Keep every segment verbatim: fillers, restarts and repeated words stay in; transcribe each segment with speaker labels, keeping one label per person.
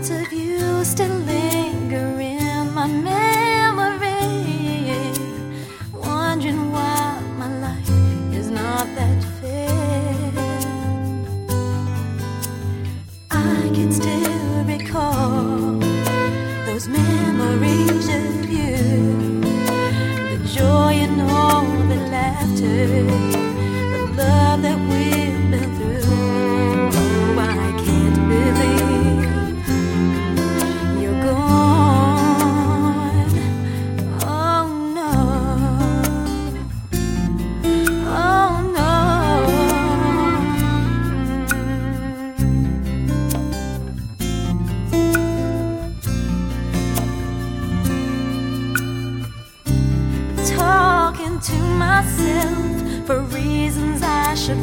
Speaker 1: Thoughts of you still linger in my memory, wondering why my life is not that fair. I can still recall those memories of you, the joy and all the laughter, the love that we've been through. Oh, I can't believe you're gone. Oh no, oh no. Talking to myself for reasons I should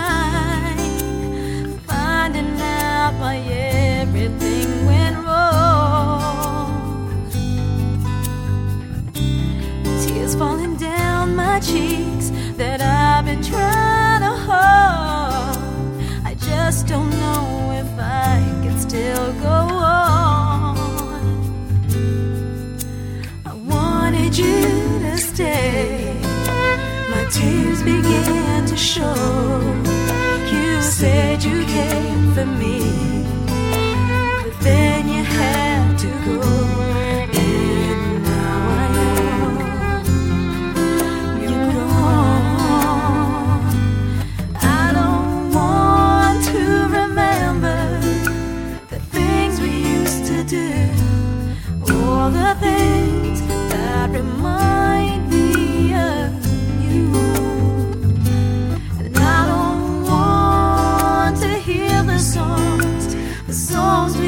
Speaker 1: find, finding out why everything went wrong. Tears falling down my cheeks that I've been trying to hold. I just don't know if I can still go on. I wanted you to stay. My tears began to show. You said you cared for me, but then you had to go. And now I know you're gone. I don't want to remember the things we used to do, all the things that remind me of you. And I don't want to hear the songs, the songs we